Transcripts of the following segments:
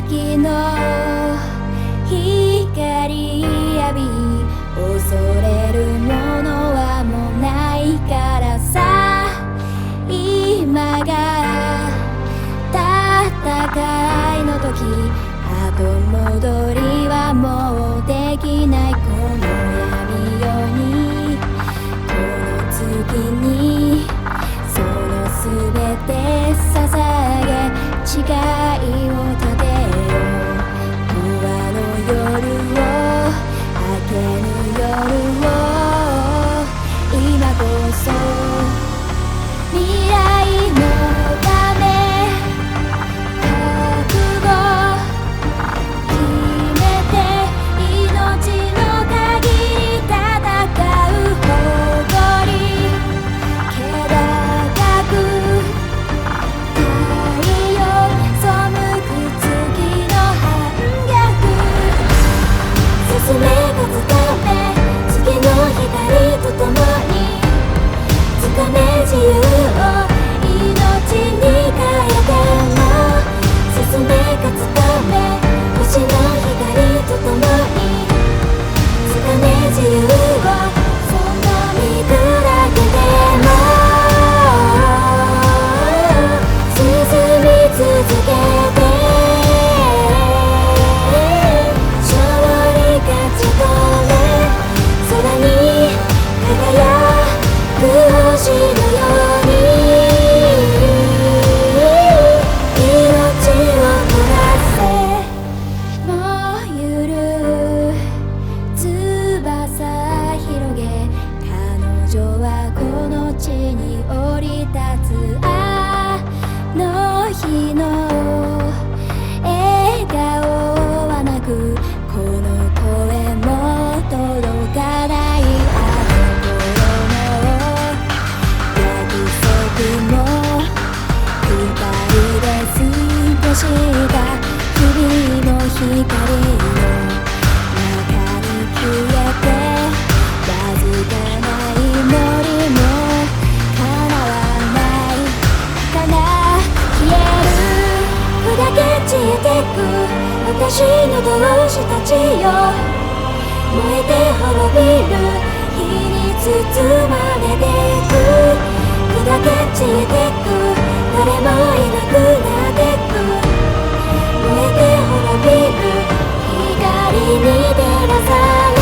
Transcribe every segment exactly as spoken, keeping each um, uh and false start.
月の光浴び恐れるものはもうないからさ。今が戦いの時、後戻りはもうできない。この闇夜にこの月にそのすべて捧げ誓いを立てよう。不安の夜を明けぬ夜を今こそ未来のため覚悟決めて命の限り戦う誇り気高く太陽背く月の反逆進め勝つため月の光とともに掴め自由を命に変えても進め勝つため星の光とともに掴め自由をその身砕けても進み続けて勝利勝ち取れ空に輝く星のように命を焦らせもうゆる翼広げ彼女はこの地に降り立つ。あの日の笑顔はなくこの声も届かない。あの頃の約束も二人で過ごした日々の光の中に消えてわずかな祈りも叶わないかな。消える砕け散ってく私の同志たちよ。燃えて滅びる火に包まれてく砕け散ってく誰もいなくなってく燃えて滅びる光に照らされ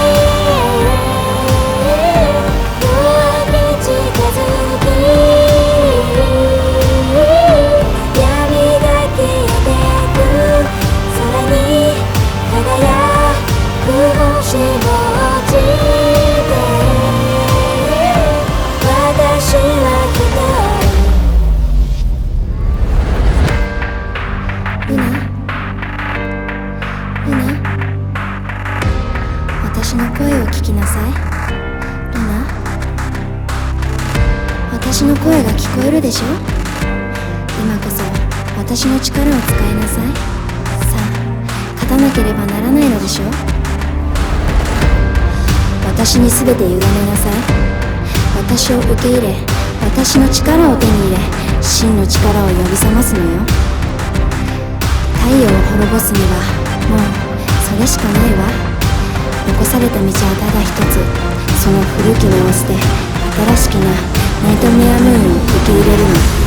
夜明け近づき闇が消えてく空に輝く星も落ちて私は一人。ルナルナ私の声を聞きなさい。ルナ私の声が聞こえるでしょ。今こそ私の力を使いなさい。さあ勝たなければならないのでしょ。私に全て委ねなさい。私を受け入れ私の力を手に入れ真の力を呼び覚ますのよ。太陽を滅ぼすにはもうそれしかないわ。残された道はただ一つ。その古き目を捨て新しきなナイトメアムーンを受け入れるの。